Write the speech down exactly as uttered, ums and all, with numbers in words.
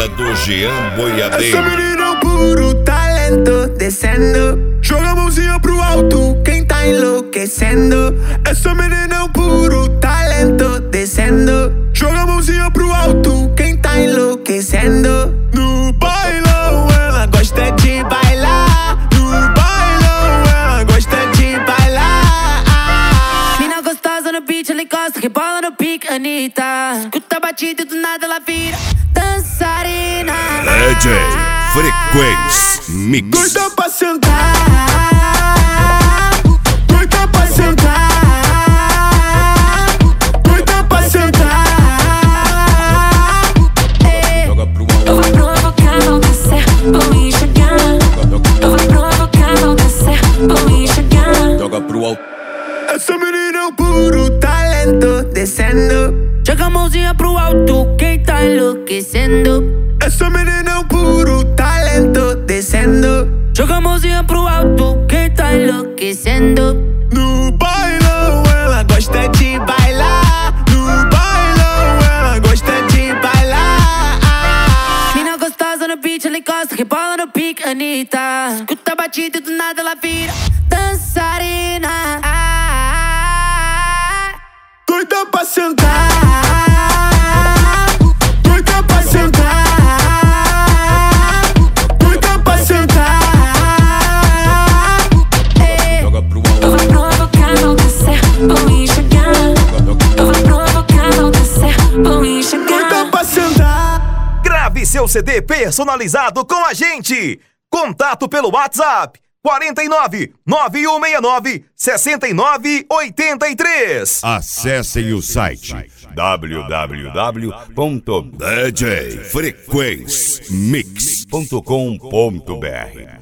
vida do Jean Boiadeiro. Essa menina é um puro talento, descendo. Joga a mãozinha pro alto, quem tá enlouquecendo. Essa menina é um puro talento, descendo. Joga a mãozinha pro alto, quem tá enlouquecendo. No bailão ela gosta de bailar. No bailão ela gosta de bailar. Mina gostosa no beat, ela encosta, rebola no pique, Anitta. Escuta a batida e do nada ela vira dançarina. D J Frequência Mix. Doida pra sentar, doida pra sentar, doida pra sentar. Eu vou provocar, vou descer, vou enxergar. Eu vou provocar, vou descer, vou enxergar. Joga pro alto. Essa menina é um puro talento, descendo. Joga a mãozinha pro alto, quem tá enlouquecendo. Essa menina é um puro talento, descendo. Joga a mãozinha pro alto, quem tá enlouquecendo. No bailão ela gosta de bailar. No bailão ela gosta de bailar. Mina gostosa no beat, ela encosta, rebola no pique, Anitta. Escuta a batida e do nada ela vira dançarina. Doida pra sentar, doida pra sentar, doida pra sentar. Joga pro alto. Eu vou provocar, vou descer, vou enxergar. Eu vou provocar, vou descer, vou enxergar. Doida pra sentar. Grave seu C D personalizado com a gente. Contato pelo WhatsApp quarenta e nove, nove um seis nove, sessenta e nove, oitenta e três. Acessem o site w w w ponto d j frequência mix ponto com ponto b r.